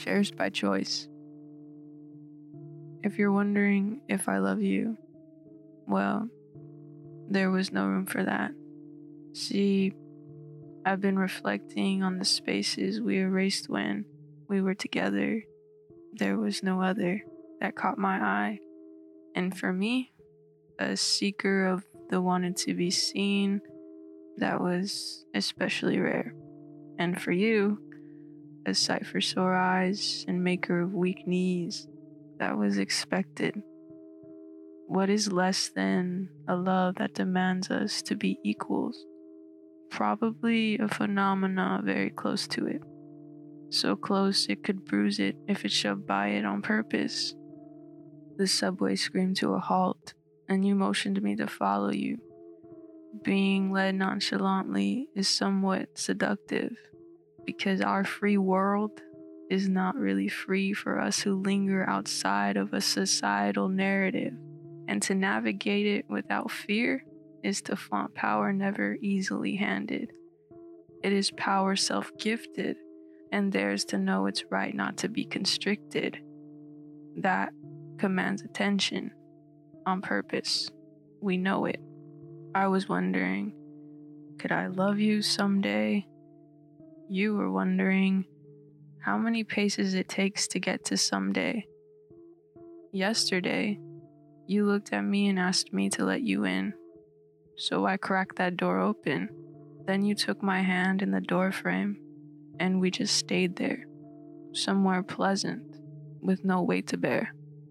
cherished by choice. If you're wondering if I love you, well, there was no room for that. See, I've been reflecting on the spaces we erased when we were together. There was no other that caught my eye. And for me, a seeker of the wanted to be seen, that was especially rare. And for you, a sight for sore eyes and maker of weak knees, that was expected. What is less than a love that demands us to be equals? Probably a phenomena very close to it. So close it could bruise it if it shoved by it on purpose. The subway screamed to a halt, and you motioned me to follow you. Being led nonchalantly is somewhat seductive, because our free world is not really free for us who linger outside of a societal narrative, and to navigate it without fear is to flaunt power never easily handed. It is power self-gifted, and theirs to know it's right not to be constricted. That commands attention on purpose. We know it. I was wondering, could I love you someday? You were wondering how many paces it takes to get to someday. Yesterday, you looked at me and asked me to let you in. So I cracked that door open. Then you took my hand in the door frame, and we just stayed there, somewhere pleasant, with no weight to bear.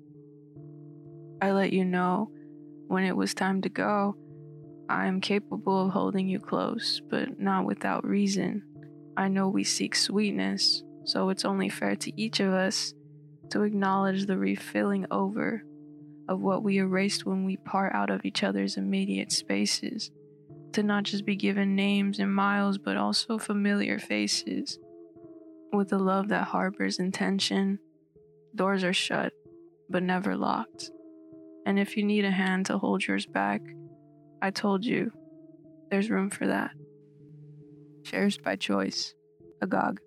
I let you know when it was time to go. I am capable of holding you close, but not without reason. I know we seek sweetness, so it's only fair to each of us to acknowledge the refilling over of what we erased when we part out of each other's immediate spaces, to not just be given names and miles, but also familiar faces. With a love that harbors intention, doors are shut, but never locked. And if you need a hand to hold yours back, I told you, there's room for that. Cherished by choice, Agog.